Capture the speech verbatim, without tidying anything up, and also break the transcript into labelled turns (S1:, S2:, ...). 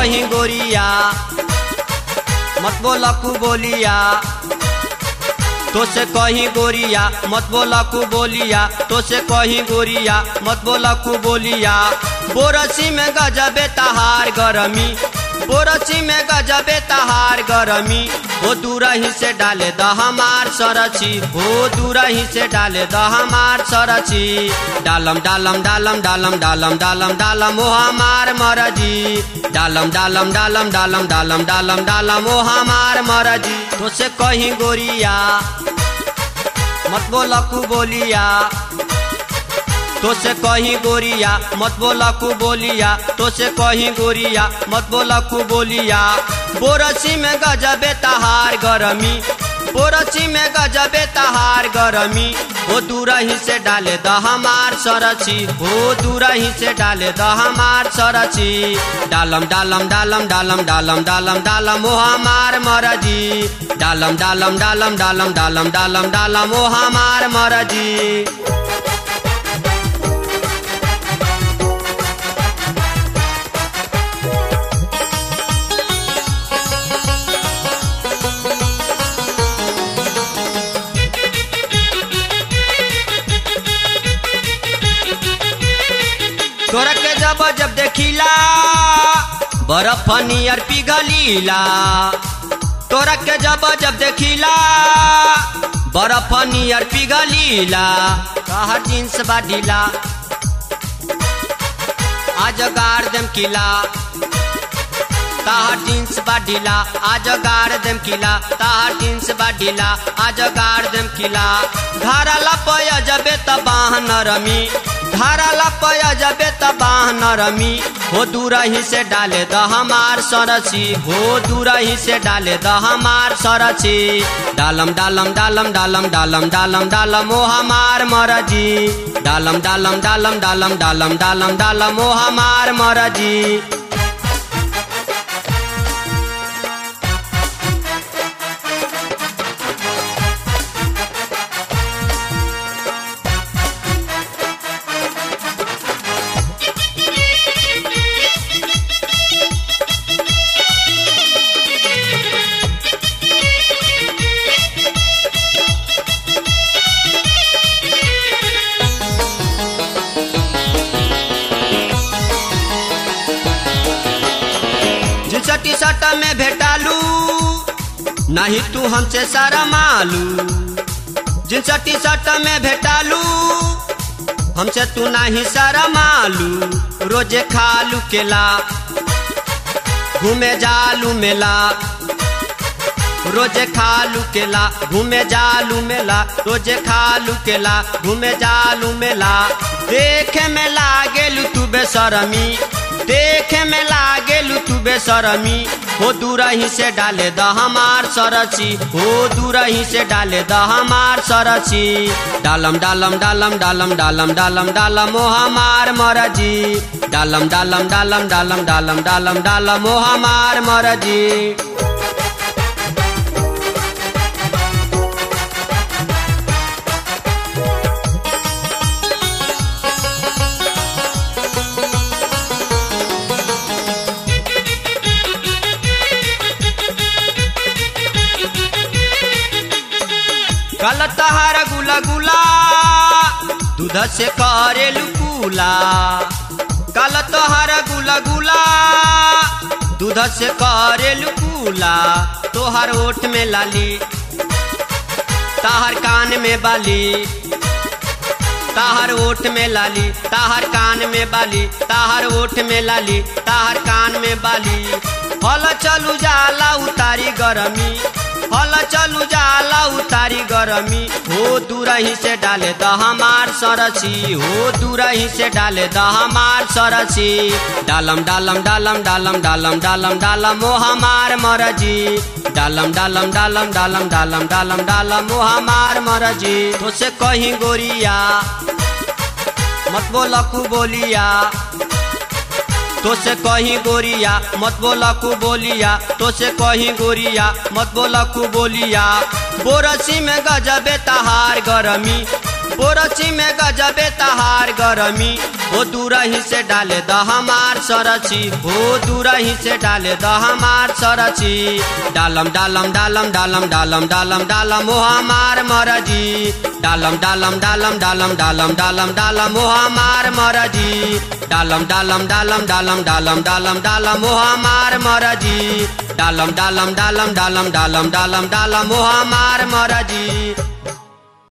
S1: कहीं गोरिया मत बोला कु बोलिया, तो से कहीं गोरिया मत बोला कु बोलिया, तो से कहीं गोरिया मत बोला कु बोलिया। बोरसी में गजबे तहार गरमी, बोरसी में गजबे तहार गरमी, हो दूर ही से डाले द हमार सरची, हो दूर ही से डाले द हमार सरची। डालम डालम डालम डालम डालम डालम डालम ओ हमार मरजी, डालम डालम डालम डालम डालम डालम डालम ओ हमार मरजी। तो से कहीं गोरिया मत बोला कु बोलिया, तो से कहीं गोरिया मत बोला कु बोलिया, तो से कहीं गोरिया मत बोला कु बोलिया। बोरसी में गजबे तहार गरमी, बोरसी में गजबे तहार गरमी, हो दूर ही से डाले द हमार सरची, हो दूर ही से डाले द हमार सरची। डालम डालम डालम डालम डालम डालम डालम ओ हमार मरजी, डालम डालम डालम डालम डालम डालम डालम ओ हमार मरजी। तोरा के जब जब देखिला बर्फ नियर पिघलीला, तोरा के जब जब देखिला बर्फ नियर पिघलीला। कहर जींस बाढ़ीला आज गाड़ देम किला, ताहर जींस बाढ़ीला आज गाड़ देम किला, ताहर जींस बाढ़ीला आज गाड़ देम किला। धारा लपय जबे तबाह नरमी, धारा लपय जबे तबाह नरमी, हो दूर ही से डाले द हमार सरची, हो दूर ही से डाले द हमार सरची। डालम डालम डालम डालम डालम डालम डालम ओ हमार मरजी, डालम डालम डालम डालम डालम डालम डालम ओ हमार मरजी। टी शर्ट में भेटालू नहीं तू हमसे शरमालू, जींस टी शर्ट में भेटालू हमसे तू नहीं शरमालू। रोजे खालू केला घूमे जालू मेला, रोजे खालू केला घूमे जालू मेला, रोजे खालू केला घूमे जालू मेला। देखे में लागेलू तू बेशरमी, देखे में लागेलू तू बेशरमी, हो दूर ही से डाले द हमार सरची, हो दूर ही से डाले द हमार सरची। डालम डालम डालम डालम डालम डालम डालम ओ हमार मरजी, डालम डालम डालम डालम डालम डालम डालम ओ हमार मरजी। कल तहार गुला गुला दूध से करेलू कूला, कल तहार गुला गुला दूध से करेलू कूला। तोहर ओठ में लाली ताहर कान में बाली, ताहर ओठ में लाली ताहर कान में बाली, ताहर ओठ में लाली ताहर कान में बाली। हल चलू जाला उतारी गरमी, हल चलू जाला उतारी गरमी, हो दूर ही से डाले द हमार सरची, हो दूर ही से डाले द हमार सरची। डालम डालम डालम डालम डालम डालम डालम ओ हमार मरजी, डालम डालम डालम डालम डालम डालम डालम ओ हमार मरजी। तो से कहीं गोरिया मत बोला कु बोलिया, तो से कहीं गोरिया मत बोला कु बोलिया, तो से कहीं गोरिया मत बोला कु बोलिया। बोरसी में गजबे तहार गरमी, पोरची में गजबे तहार गरमी हो दूरही से डाले द हमार सरची हो दूरही से डाले द हमार सरची डालम डालम डालम डालम डालम डालम डालम ओ हमार मरजी डालम डालम डालम डालम डालम डालम डालम ओ हमार मरजी डालम डालम डालम डालम डालम डालम डालम ओ हमार मरजी डालम डालम डालम डालम डालम डालम डालम ओ हमार मरजी।